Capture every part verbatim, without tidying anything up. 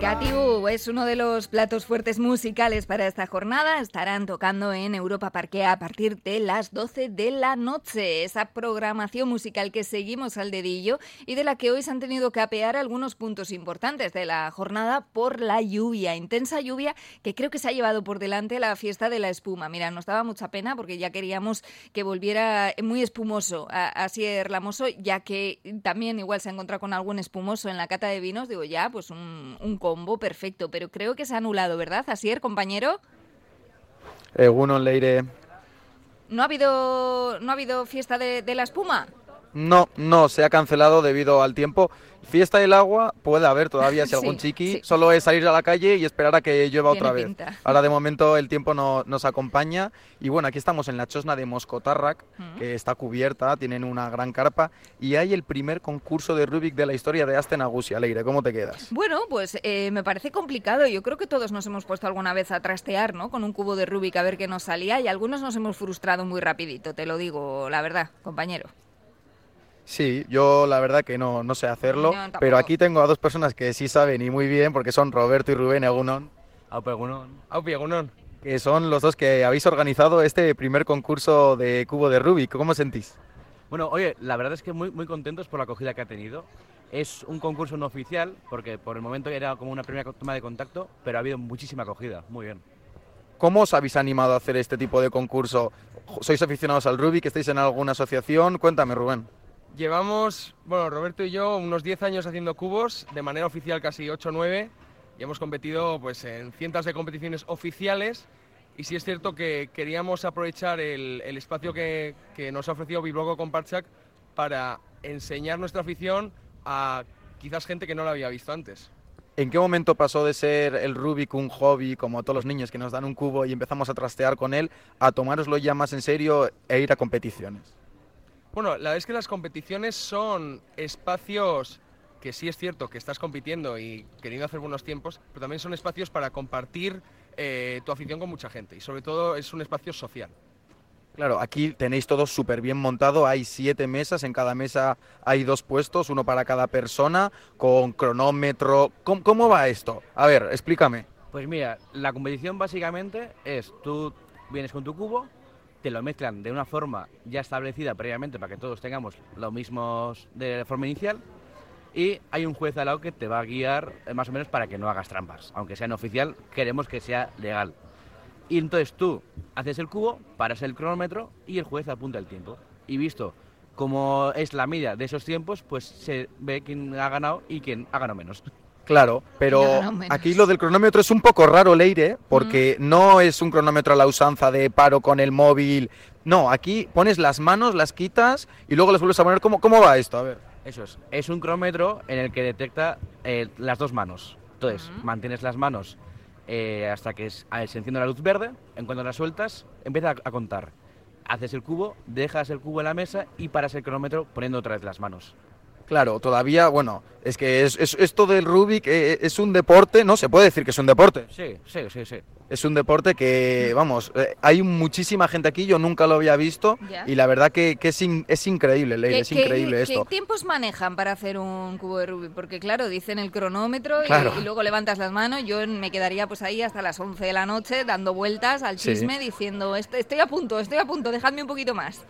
Catiú es uno de los platos fuertes musicales para esta jornada. Estarán tocando en Europa Parquea a partir de las doce de la noche. Esa programación musical que seguimos al dedillo y de la que hoy se han tenido que apear algunos puntos importantes de la jornada por la lluvia. Intensa lluvia que creo que se ha llevado por delante la fiesta de la espuma. Mira, nos daba mucha pena porque ya queríamos que volviera muy espumoso a Asier Lamoso, ya que también igual se ha encontrado con algún espumoso en la cata de vinos. Digo, ya, pues un, un combo perfecto, pero creo que se ha anulado, ¿verdad, Asier, compañero? Egunon, Leire. ¿No ha habido, no ha habido fiesta de, de la espuma? No, no, se ha cancelado debido al tiempo. Fiesta del agua puede haber todavía si algún sí, chiqui, sí. solo es salir a la calle y esperar a que llueva Tiene otra vez. pinta. Ahora de momento el tiempo no, nos acompaña y bueno, aquí estamos en la chosna de Moscotarrac, Mm. que está cubierta, tienen una gran carpa y hay el primer concurso de Rubik de la historia de Aste Nagusia. Leire, ¿cómo te quedas? Bueno, pues eh, me parece complicado. Yo creo que todos nos hemos puesto alguna vez a trastear, ¿no? Con un cubo de Rubik a ver qué nos salía y algunos nos hemos frustrado muy rapidito, te lo digo, la verdad, compañero. Sí, yo la verdad que no, no sé hacerlo, No, tampoco. pero aquí tengo a dos personas que sí saben y muy bien, porque son Roberto y Rubén Egunon, Aupe egunon. Aupe egunon. que son los dos que habéis organizado este primer concurso de cubo de Rubik. ¿Cómo os sentís? Bueno, oye, la verdad es que muy, muy contentos por la acogida que ha tenido. Es un concurso no oficial, porque por el momento era como una primera toma de contacto, pero ha habido muchísima acogida, muy bien. ¿Cómo os habéis animado a hacer este tipo de concurso? ¿Sois aficionados al Rubik? ¿Estáis en alguna asociación? Cuéntame, Rubén. Llevamos, bueno, Roberto y yo, unos diez años haciendo cubos, de manera oficial casi ocho o nueve, y hemos competido pues, en cientos de competiciones oficiales, y sí es cierto que queríamos aprovechar el, el espacio que, que nos ha ofrecido Bibloco con Parchak para enseñar nuestra afición a quizás gente que no la había visto antes. ¿En qué momento pasó de ser el Rubik un hobby, como todos los niños que nos dan un cubo y empezamos a trastear con él, a tomároslo ya más en serio e ir a competiciones? Bueno, la verdad es que las competiciones son espacios que sí es cierto que estás compitiendo y queriendo hacer buenos tiempos, pero también son espacios para compartir eh, tu afición con mucha gente y sobre todo es un espacio social. Claro, aquí tenéis todo súper bien montado, hay siete mesas, en cada mesa hay dos puestos, uno para cada persona, con cronómetro. ¿Cómo, cómo va esto? A ver, explícame. Pues mira, la competición básicamente es, tú vienes con tu cubo, te lo mezclan de una forma ya establecida previamente para que todos tengamos lo mismo de forma inicial y hay un juez al lado que te va a guiar eh, más o menos para que no hagas trampas. Aunque sea no oficial, queremos que sea legal. Y entonces tú haces el cubo, paras el cronómetro y el juez apunta el tiempo. Y visto cómo es la media de esos tiempos, pues se ve quién ha ganado y quién ha ganado menos. Claro, pero aquí lo del cronómetro es un poco raro, Leire, porque mm. no es un cronómetro a la usanza de paro con el móvil. No, aquí pones las manos, las quitas y luego las vuelves a poner. ¿Cómo, cómo va esto? A ver. Eso es. Es un cronómetro en el que detecta eh, las dos manos. Entonces, uh-huh. mantienes las manos eh, hasta que es, se enciende la luz verde. En cuanto las sueltas, empieza a, a contar. Haces el cubo, dejas el cubo en la mesa y paras el cronómetro poniendo otra vez las manos. Claro, todavía, bueno, es que es, es, esto del Rubik eh, es un deporte, ¿no? Se puede decir que es un deporte. Sí, sí, sí, sí. Es un deporte que, vamos, eh, hay muchísima gente aquí, yo nunca lo había visto ¿Ya? Y la verdad que, que es, in, es increíble, Leire, ¿Qué, es increíble qué, esto. ¿Qué tiempos manejan para hacer un cubo de Rubik? Porque claro, dicen el cronómetro claro. y, y luego levantas las manos, yo me quedaría pues ahí hasta las once de la noche dando vueltas al chisme sí. diciendo estoy a punto, estoy a punto, dejadme un poquito más.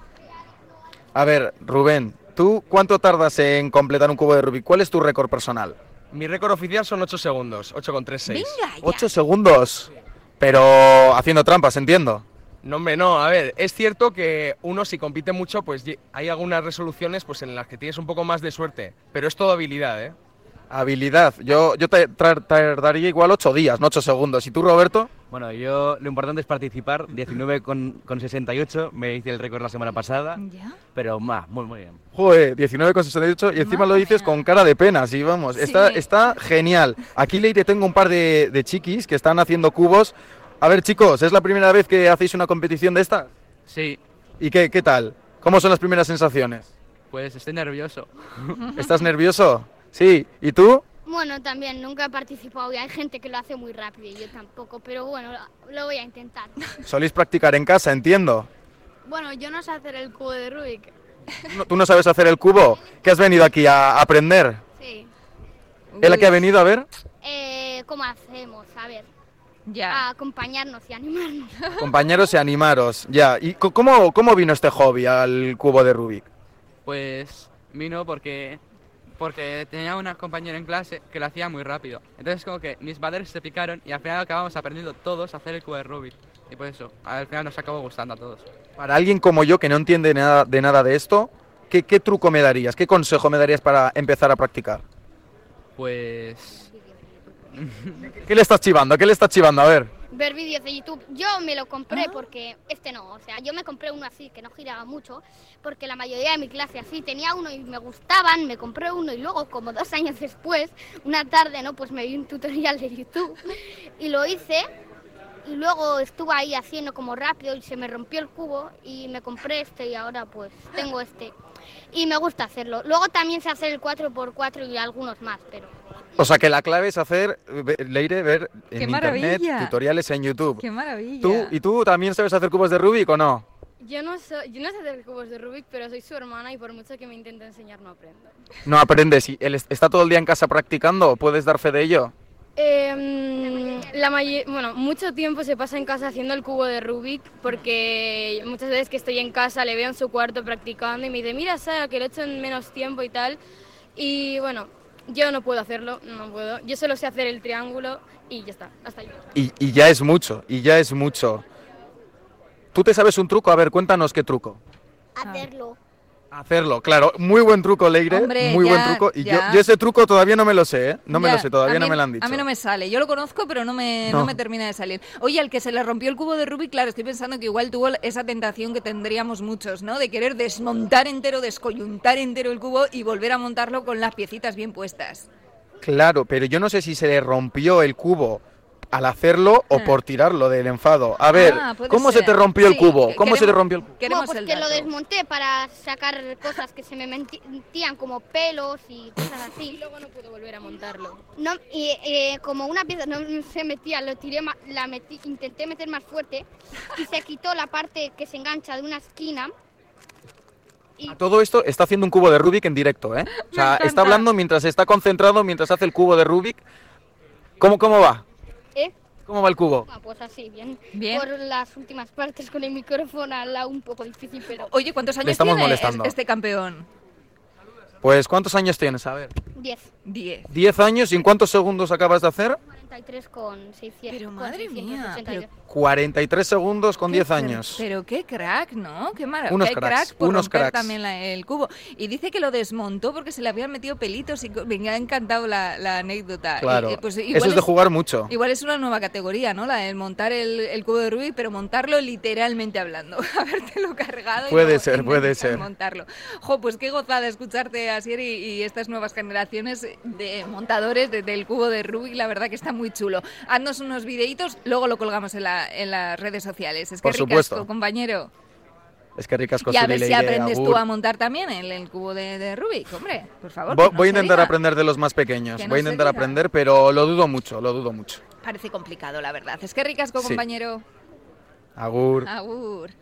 A ver, Rubén, ¿tú cuánto tardas en completar un cubo de Rubik? ¿Cuál es tu récord personal? Mi récord oficial son ocho segundos, ocho coma treinta y seis. Venga, ya. ¿ocho segundos? Pero haciendo trampas, entiendo. No, hombre, no, a ver, es cierto que uno si compite mucho, pues hay algunas resoluciones pues en las que tienes un poco más de suerte, pero es todo habilidad, ¿eh? Habilidad, yo, yo te tardaría igual ocho días, no ocho segundos. ¿Y tú, Roberto? Bueno, yo lo importante es participar, diecinueve coma sesenta y ocho, me hice el récord la semana pasada, ¿ya? Pero más, muy, muy bien. Joder, diecinueve coma sesenta y ocho y encima Madre lo dices mía. Con cara de pena, sí, vamos, sí. Está, está genial. Aquí, Leire, tengo un par de, de chiquis que están haciendo cubos. A ver, chicos, ¿es la primera vez que hacéis una competición de estas? Sí. ¿Y qué, qué tal? ¿Cómo son las primeras sensaciones? Pues estoy nervioso. ¿Estás nervioso? Sí. ¿Y tú? Bueno, también nunca he participado y hay gente que lo hace muy rápido y yo tampoco, pero bueno, lo voy a intentar. ¿Soléis practicar en casa, entiendo? Bueno, yo no sé hacer el cubo de Rubik. ¿No, ¿Tú no sabes hacer el cubo? ¿Qué has venido aquí a aprender? Sí. ¿Es la que ha venido a ver? Eh, cómo hacemos, a ver. Ya. A acompañarnos y animarnos. Compañeros y animaros, ya. ¿Y cómo, cómo vino este hobby al cubo de Rubik? Pues vino porque porque tenía una compañera en clase que lo hacía muy rápido. Entonces como que mis padres se picaron y al final acabamos aprendiendo todos a hacer el cubo de Rubik. Y por eso, al final nos acabó gustando a todos. Para alguien como yo que no entiende nada de nada de esto, ¿qué, qué truco me darías? ¿Qué consejo me darías para empezar a practicar? Pues... ¿Qué le estás chivando? ¿Qué le estás chivando? A ver. Ver vídeos de YouTube. Yo me lo compré porque este no, o sea, yo me compré uno así que no giraba mucho, porque la mayoría de mi clase así tenía uno y me gustaban, me compré uno y luego como dos años después, una tarde, ¿no? Pues me vi un tutorial de YouTube y lo hice y luego estuve ahí haciendo como rápido y se me rompió el cubo y me compré este y ahora pues tengo este y me gusta hacerlo. Luego también sé hacer el cuatro por cuatro y algunos más, pero... O sea que la clave es hacer, Leire, ver en ¡Qué internet maravilla! tutoriales en YouTube. ¡Qué maravilla! ¿Tú, ¿Y tú también sabes hacer cubos de Rubik o no? Yo no, soy, yo no sé hacer cubos de Rubik, pero soy su hermana y por mucho que me intente enseñar no aprendo. No aprendes. ¿Y él está todo el día en casa practicando? ¿Puedes dar fe de ello? Eh, la may- bueno, mucho tiempo se pasa en casa haciendo el cubo de Rubik porque muchas veces que estoy en casa le veo en su cuarto practicando y me dice, mira Sara, que lo he hecho en menos tiempo y tal. Y bueno, yo no puedo hacerlo, no puedo. Yo solo sé hacer el triángulo y ya está, hasta ahí. Y, y ya es mucho, y ya es mucho. ¿Tú te sabes un truco? A ver, cuéntanos qué truco. Hacerlo. Hacerlo, claro. Muy buen truco, Leire. Hombre, muy ya, buen truco. Y yo, ya. yo ese truco todavía no me lo sé, ¿eh? No me Ya, lo sé, todavía a no mí- me lo han dicho. A mí no me sale. Yo lo conozco, pero no me, no. No. me termina de salir. Oye, al que se le rompió el cubo de Rubik, claro, estoy pensando que igual tuvo esa tentación que tendríamos muchos, ¿no? De querer desmontar entero, descoyuntar entero el cubo y volver a montarlo con las piecitas bien puestas. Claro, pero yo no sé si se le rompió el cubo al hacerlo o Ah. por tirarlo del enfado. A ver, Ah, puede ¿cómo se ser. te rompió el Sí, cubo? que- ¿Cómo se te queremos- rompió el cubo? Queremos Bueno, pues el que lo dato. desmonté para sacar cosas que se me metían como pelos y cosas así. Y luego no puedo volver a montarlo. No, y eh, como una pieza no se metía, lo tiré, ma- la metí, intenté meter más fuerte y se quitó la parte que se engancha de una esquina. Y A todo esto está haciendo un cubo de Rubik en directo, ¿eh? O sea, encanta. está hablando mientras está concentrado, mientras hace el cubo de Rubik. ¿Cómo, cómo va? ¿eh? ¿Cómo va el cubo? Ah, pues así, bien. Bien. Por las últimas partes con el micrófono al lado un poco difícil, pero Oye, ¿cuántos años estamos tiene molestando. es- este campeón? Pues, ¿cuántos años tienes? A ver. diez. Diez. ¿Diez años y en cuántos segundos acabas de hacer? cuarenta y tres con seiscientos. Pero con madre mía, seiscientos ochenta y dos. cuarenta y tres segundos con Qué diez cr- años. Pero qué crack, ¿no? Qué maravilla. Unos Qué cracks, crack por unos romper cracks. también la- el cubo. Y dice que lo desmontó porque se le habían metido pelitos y co- me ha encantado la, la anécdota. Claro, Y, eh, pues eso igual es de jugar mucho. Igual es una nueva categoría, ¿no? La de montar el, el cubo de Rubik, pero montarlo literalmente hablando. Habértelo cargado y Puede luego ser, puede intentar ser. montarlo. Jo, pues qué gozada escucharte, Asier, y, y estas nuevas generaciones de montadores de- del cubo de Rubik. La verdad que está muy chulo. Haznos unos videitos, luego lo colgamos en, la, en las redes sociales. Es que Por supuesto. ricasco, compañero. Es que ricasco Y a Zuri, ver si Leire, aprendes tú agur. a montar también el, el cubo de, de Rubik, hombre, por favor. Voy, que no voy a se intentar diga. aprender de los más pequeños. Que no Voy a se intentar diga. aprender, pero lo dudo mucho, lo dudo mucho. Parece complicado, la verdad. Es que ricasco, Sí. compañero. Agur. Agur.